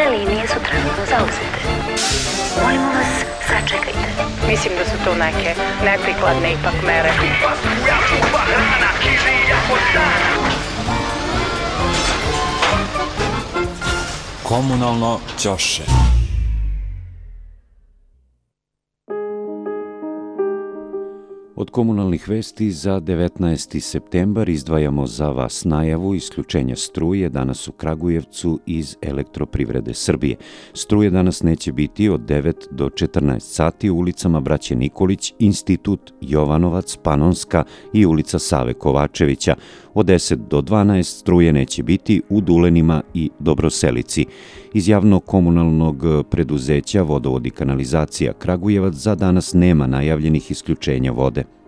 linije su trenutno zauzete. Molimo vas, sačekajte. Mislim da su to neke neprikladne ipak mere. Komunalno ćoše. Od komunalnih vesti za 19. septembar izdvajamo za vas najavu isključenja struje danas u Kragujevcu iz Elektroprivrede Srbije. Struje danas neće biti od 9 do 14 sati u ulicama Braće Nikolić, Institut, Jovanovac, Panonska i ulica Save Kovačevića. Od 10 do 12 struje neće biti u Dulenima i Dobroselici. Iz javno-komunalnog preduzeća Vodovod i kanalizacija Kragujevac za danas nema najavljenih isključenja vode.